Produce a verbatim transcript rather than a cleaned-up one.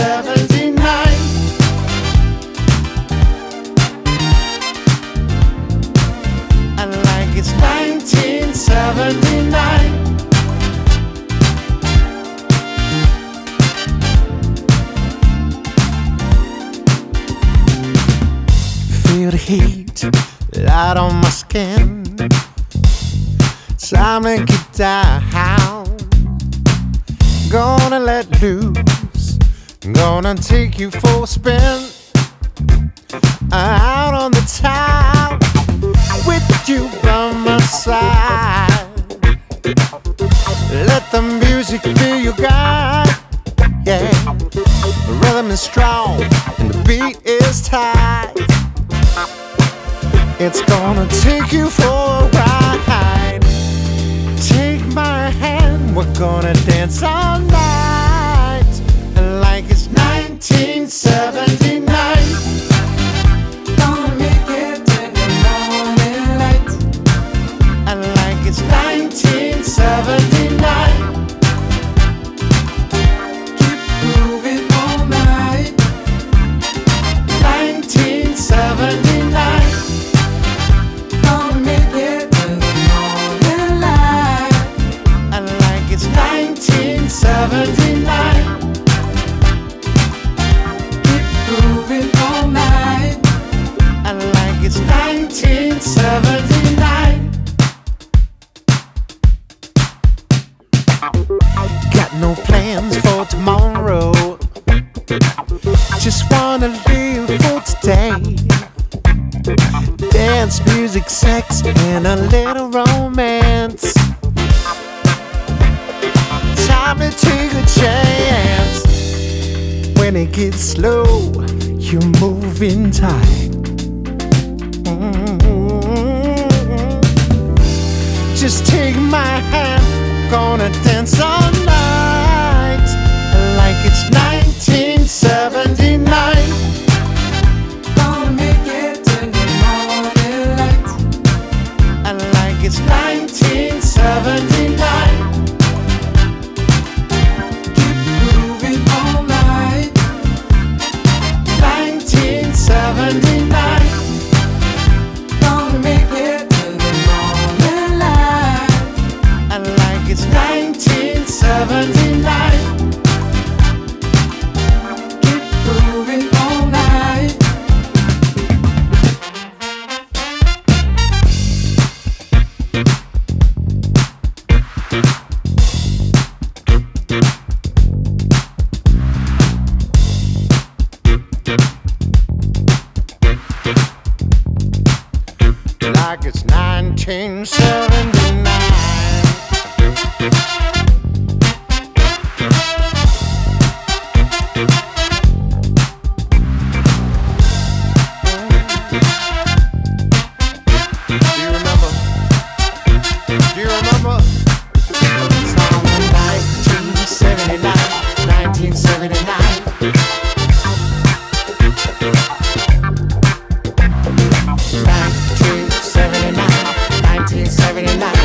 seventy-nine. And like it's nineteen seventy-nine. Feel the heat out on my skin. Time to get down. Gonna let loose. Gonna take you for a spin. Out on the town with you by my side. Let the music be your guide. Yeah, the rhythm is strong and the beat is tight. It's gonna take you for a ride. Take my hand, we're gonna dance all night. Like it's nineteen seventy-nine. Gonna make it to the morning light. And like it's nineteen seventy-nine. Keep moving all night. nineteen seventy-nine. Gonna make it to the morning light. And like it's nineteen seventy-nine. Keep moving all night. And like it's nineteen seventy-nine. Got no plans for tomorrow. Just wanna live for today. Dance, music, sex, and a little romance. Time to take a chance. When it gets slow, you're moving tight. Mm-hmm. Just take my hand, gonna dance all night. Like it's nineteen seventy-nine. Gonna make it to the morning light. And like it's nineteen seventy-nine. Keep moving all night. nineteen seventy-nine. Gonna make it to the morning light. And like it's nineteen seventy-nine. Keep moving all night. Like it's nineteen seventy-nine. Do you remember? Do you remember? Song nineteen seventy-nine, nineteen seventy-nine. nineteen seventy-nine, nineteen seventy-nine.